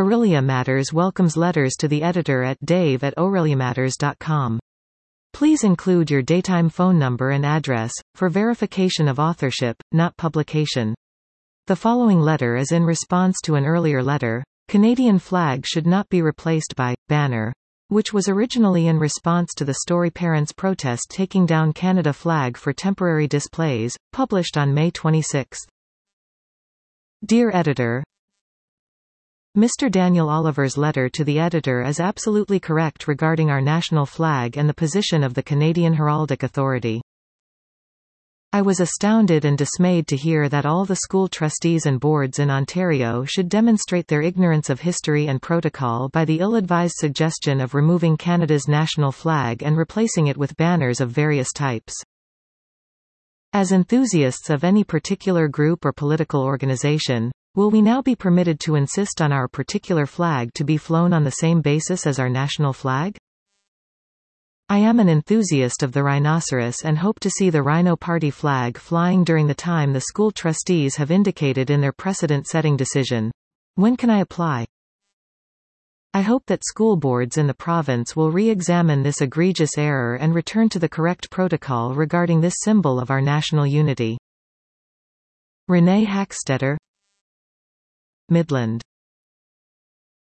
Aurelia Matters welcomes letters to the editor at dave@aureliamatters.com. Please include your daytime phone number and address, for verification of authorship, not publication. The following letter is in response to an earlier letter. Canadian flag should not be replaced by banner, which was originally in response to the Story Parents protest taking down Canada flag for temporary displays, published on May 26. Dear Editor, Mr. Daniel Oliver's letter to the editor is absolutely correct regarding our national flag and the position of the Canadian Heraldic Authority. I was astounded and dismayed to hear that all the school trustees and boards in Ontario should demonstrate their ignorance of history and protocol by the ill-advised suggestion of removing Canada's national flag and replacing it with banners of various types. As enthusiasts of any particular group or political organization, will we now be permitted to insist on our particular flag to be flown on the same basis as our national flag? I am an enthusiast of the rhinoceros and hope to see the Rhino Party flag flying during the time the school trustees have indicated in their precedent-setting decision. When can I apply? I hope that school boards in the province will re-examine this egregious error and return to the correct protocol regarding this symbol of our national unity. Renee Hackstetter, Midland.